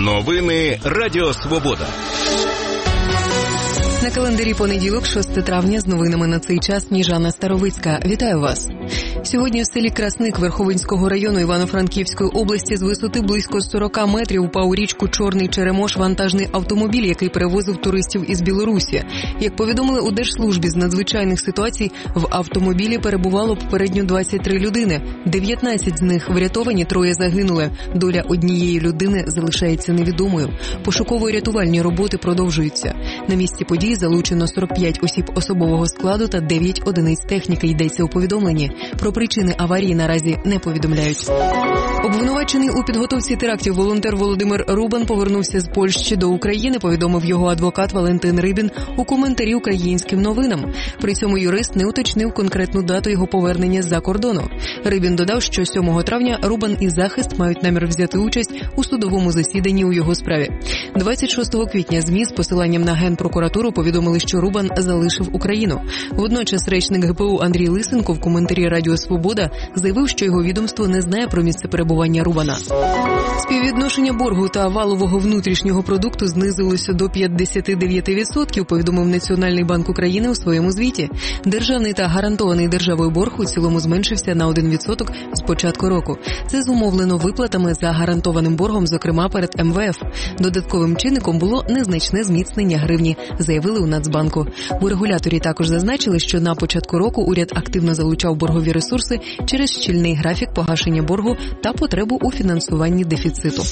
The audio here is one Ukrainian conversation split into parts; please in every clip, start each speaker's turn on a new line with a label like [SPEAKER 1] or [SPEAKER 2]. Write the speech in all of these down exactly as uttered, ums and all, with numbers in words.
[SPEAKER 1] Новини Радіо Свобода.
[SPEAKER 2] На календарі понеділок, шостого травня, з новинами на цей час Ніжана Старовицька. Вітаю вас. Сьогодні в селі Красник Верховинського району Івано-Франківської області з висоти близько сорок метрів упав у річку Чорний Черемош вантажний автомобіль, який перевозив туристів із Білорусі. Як повідомили у Держслужбі з надзвичайних ситуацій, в автомобілі перебувало попередньо двадцять три людини. дев'ятнадцять з них врятовані, троє загинули. Доля однієї людини залишається невідомою. Пошуково-рятувальні роботи продовжуються. На місці події залучено сорок п'ять осіб особового складу та дев'ять одиниць техніки, йдеться у повідомленні. Про причини аварії наразі не повідомляють. Обвинувачений у підготовці терактів волонтер Володимир Рубан повернувся з Польщі до України, повідомив його адвокат Валентин Рибін у коментарі українським новинам. При цьому юрист не уточнив конкретну дату його повернення з-за кордону. Рибін додав, що сьомого травня Рубан і захист мають намір взяти участь у судовому засіданні у його справі. двадцять шостого квітня ЗМІ з посиланням на Генпрокуратуру повідомили, що Рубан залишив Україну. Водночас речник ГПУ Андрій Лисенко в коментарі Радіо Свобода заявив, що його відомство не знає про місце перебування Рубана. Співвідношення боргу та валового внутрішнього продукту знизилося до п'ятдесят дев'ять відсотків, повідомив Національний банк України у своєму звіті. Державний та гарантований державою борг у цілому зменшився на один відсоток з початку року. Це зумовлено виплатами за гарантованим боргом, зокрема перед ем ве еф. Додатковим чинником було незначне зміцнення гривні, заявили у Нацбанку. У регуляторі також зазначили, що на початку року уряд активно залучав боргові ресурси через щільний графік погашення боргу та потребу у фінансуванні дефіциту.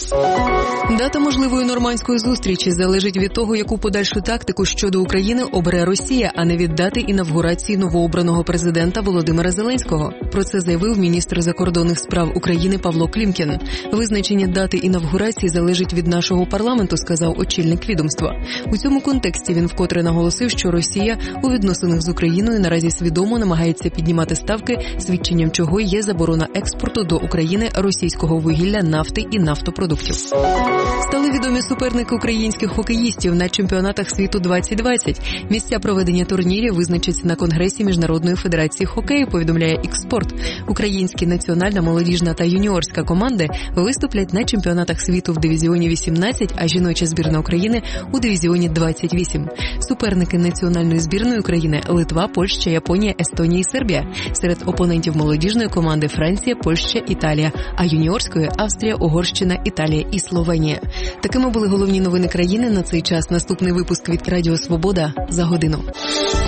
[SPEAKER 2] Дата можливої нормандської зустрічі залежить від того, яку подальшу тактику щодо України обере Росія, а не від дати інавгурації новообраного президента Володимира Зеленського. Про це заявив міністр закордонних справ України Павло Клімкін. Визначення дати інавгурації залежить від нашого парламенту, сказав очільник відомства. У цьому контексті він вкотре наголосив, що Росія у відносинах з Україною наразі свідомо намагається піднімати ставки, свідченням чого є заборона експорту до України російського вугілля, нафти і нафтопродуктів. Стали відомі суперники українських хокеїстів на чемпіонатах світу двадцять двадцять. Місця проведення турнірів визначаться на Конгресі Міжнародної федерації хокею, повідомляє Ікспорт. Українські національна, молодіжна та юніорська команди виступлять на чемпіонатах світу в дивізіоні вісімнадцять, а жіноча збірна України у дивізіоні двадцять вісім. Суперники національної збірної України – Литва, Польща, Японія, Естонія і Сербія. Серед опонентів молодіжної команди – Франція, Польща, Італія, а юніорської – Австрія, Угорщина, Італія і Словенія. Такими були головні новини країни на цей час. Наступний випуск від Радіо Свобода за годину.